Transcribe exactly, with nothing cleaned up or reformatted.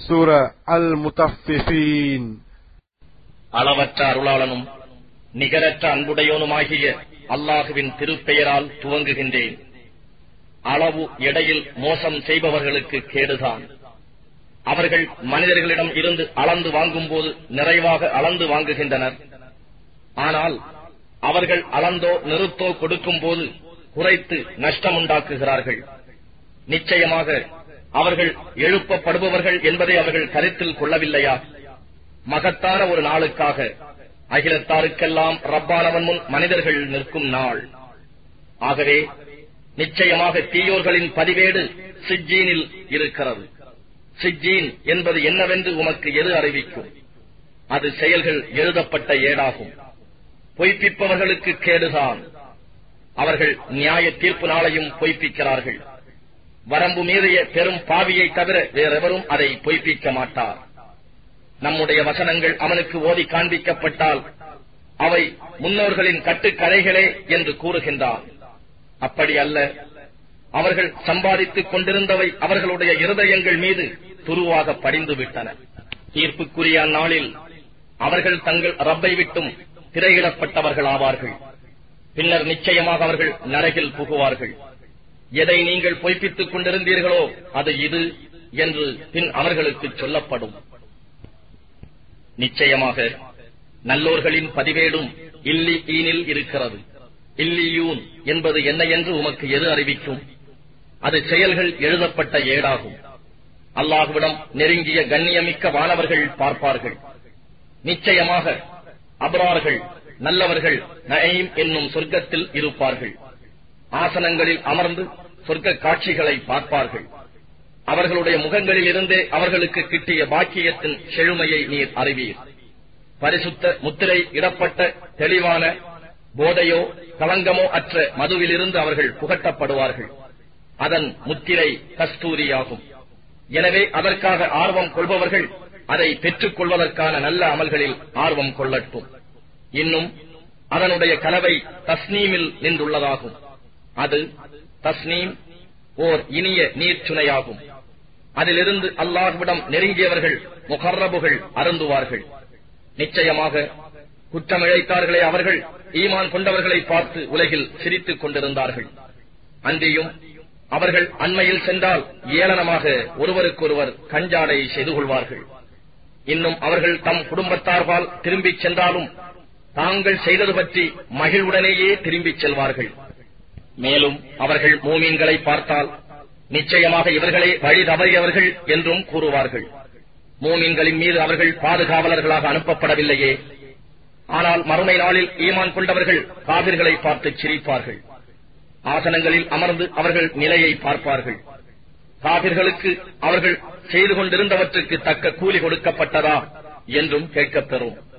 சூரா அல் முத்தஃபிஃபீன். அளவற்ற அருளாளனும் நிகரற்ற அன்புடையோனுமாகிய அல்லாஹுவின் திருப்பெயரால் துவங்குகின்றேன். அளவு எடையில் மோசம் செய்பவர்களுக்கு கேடுதான். அவர்கள் மனிதர்களிடம் இருந்து அளந்து வாங்கும் போது நிறைவாக அளந்து வாங்குகின்றனர். ஆனால் அவர்கள் அளந்தோ நிறுத்தோ கொடுக்கும் போது குறைத்து நஷ்டமுண்டாக்குகிறார்கள். நிச்சயமாக அவர்கள் எழுப்பப்படுபவர்கள் என்பதை அவர்கள் கருத்தில் கொள்ளவில்லையா? மகத்தான ஒரு நாளுக்காக அகிலத்தாருக்கெல்லாம் ரப்பானவன் முன் மனிதர்கள் நிற்கும் நாள். ஆகவே நிச்சயமாக தீயோர்களின் பதிவேடு சிஜ்ஜீனில் இருக்கிறது. சிஜ்ஜீன் என்பது என்னவென்று உமக்கு எது அறிவிக்கும்? அது செயல்கள் எழுதப்பட்ட ஏடாகும். பொய்ப்பிப்பவர்களுக்கு கேடுதான். அவர்கள் நியாய தீர்ப்பு நாளையும் பொய்ப்பிக்கிறார்கள். வரம்பு மீறிய பெரும் பாவியை தவிர வேறெவரும் அதை பொய்ப்பிக்க மாட்டார். நம்முடைய வசனங்கள் அவனுக்கு ஓதி காண்பிக்கப்பட்டால் அவை முன்னோர்களின் கட்டுக்கதைகளே என்று கூறுகின்றார். அப்படி அல்ல. அவர்கள் சம்பாதித்துக் கொண்டிருந்தவை அவர்களுடைய இருதயங்கள் மீது துருவாக படிந்து விட்டன. தீர்ப்புக்குரிய அந்நாளில் அவர்கள் தங்கள் ரப்பை விட்டும் திரையிடப்பட்டவர்கள் ஆவார்கள். பின்னர் நிச்சயமாக அவர்கள் நரகில் புகுவார்கள். எதை நீங்கள் பொய்ப்பித்துக் கொண்டிருந்தீர்களோ அது இது என்று பின் அவர்களுக்கு சொல்லப்படும். நிச்சயமாக நல்லோர்களின் பதிவேடும் இல்லியீனில் இருக்கிறது. இல்லியூன் என்பது என்ன என்று உமக்கு எது அறிவிக்கும்? அது செயல்கள் எழுதப்பட்ட ஏடாகும். அல்லாஹ்விடம் நெருங்கிய கண்ணியமிக்க வானவர்கள் பார்ப்பார்கள். நிச்சயமாக அப்ரார்கள் நல்லவர்கள் நயீம் என்னும் சொர்க்கத்தில் இருப்பார்கள். ஆசனங்களில் அமர்ந்து சொர்க்க காட்சிகளை பார்ப்பார்கள். அவர்களுடைய முகங்களில் இருந்தே அவர்களுக்கு கிட்டிய பாக்கியத்தின் செழுமையை நீர் அறிவீர். பரிசுத்த முத்திரை இடப்பட்ட தெளிவான போதையோ களங்கமோ அற்ற மதுவிலிருந்து அவர்கள் புகட்டப்படுவார்கள். அதன் முத்திரை கஸ்தூரியாகும். எனவே அதற்காக ஆர்வம் கொள்பவர்கள் அதை பெற்றுக் கொள்வதற்கான நல்ல அமல்களில் ஆர்வம் கொள்ளட்டும். இன்னும் அதனுடைய கலவை தஸ்னீமில் நின்றுள்ளதாகும். அது தஸ்னீம் ஓர் இனிய நீர்ச்சுனையாகும். அதிலிருந்து அல்லாஹ்விடம் நெருங்கியவர்கள் முகர்ரபுகள் அருந்துவார்கள். நிச்சயமாக குற்றமிழைத்தார்களே அவர்கள் ஈமான் கொண்டவர்களை பார்த்து உலகில் சிரித்துக் கொண்டிருந்தார்கள். அன்றியும் அவர்கள் அண்மையில் சென்றால் ஏளனமாக ஒருவருக்கொருவர் கஞ்சாடை செய்து கொள்வார்கள். இன்னும் அவர்கள் தம் குடும்பத்தார்பால் திரும்பிச் சென்றாலும் தாங்கள் செய்தது பற்றி மகிழ்வுடனேயே திரும்பிச் செல்வார்கள். மேலும் அவர்கள் மூமீன்களை பார்த்தால் நிச்சயமாக இவர்களே வழி தவறியவர்கள் என்றும் கூறுவார்கள். மூமீன்களின் மீது அவர்கள் பாதுகாவலர்களாக அனுப்பப்படவில்லையே. ஆனால் மறுமை நாளில் ஈமான் கொண்டவர்கள் காபிர்களை பார்த்து சிரிப்பார்கள். ஆசனங்களில் அமர்ந்து அவர்கள் நிலையை பார்ப்பார்கள். காபிர்களுக்கு அவர்கள் செய்து கொண்டிருந்தவற்றுக்கு தக்க கூலி கொடுக்கப்பட்டதா என்றும் கேட்கப்பெறும்.